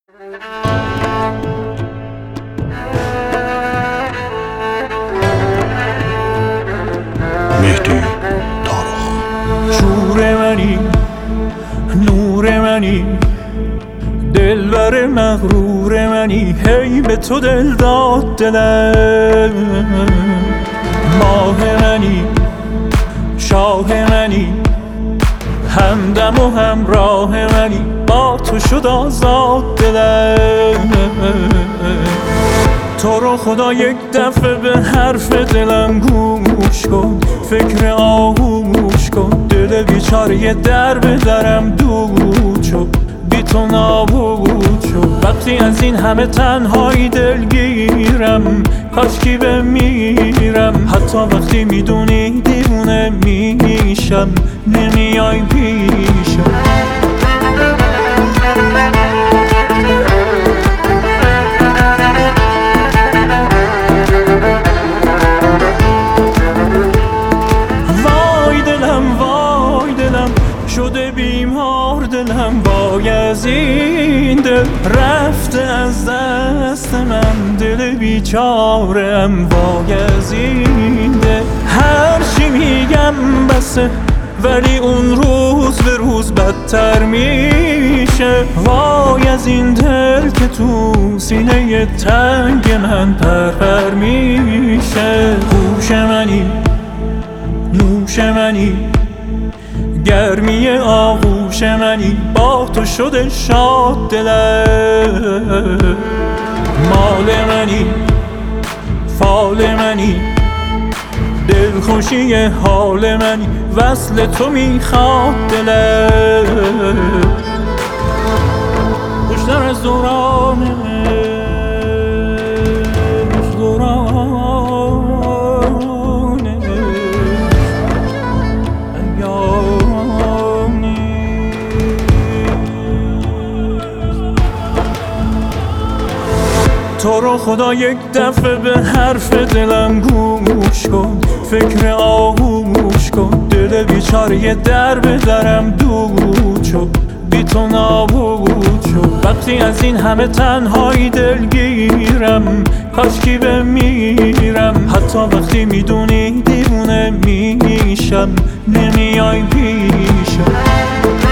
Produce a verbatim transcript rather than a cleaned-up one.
مهدی طارق. شور منی، نور منی، دلبر مغرور منی، هی به تو دل داد دلم. ماه منی، شاه منی، همدم و همراه منی، با تو شد آزاد دلم. تو رو خدا یک دفعه به حرف دلم گوش کن، فکر آغوش کن، دل بیچاره در به درم دود شد، بی تو نابود شد. وقتی از این همه تنهایی دلگیرم، کاشکی بمیرم، حتی وقتی میدونی دیوونه میشم، نمیای پیشم. شده بیمار دلم، وای از این دل رفته از دست من، دل بیچارم، وای از این دل. هر چی میگم بسه، ولی اون روز به روز بدتر میشه، وای از این دل که تو سینه تنگ من پرپر میشه. هوش منی، نوش منی، گرمی آغوش منی، با تو شده شاد دلم. مال منی، فال منی، دلخوشی حال منی، وصل تو میخواد دلم. خوشتر از دورانه تو رو خدا یک دفعه به حرف دلم گوش کن، فکر آغوش کن، دل بیچاره در به درم دود شد، بی تو نابود شد. وقتی از این همه تنهایی دلگیرم، کاشکی بمیرم، حتی وقتی میدونی دیوونه میشم، نمیای پیشم.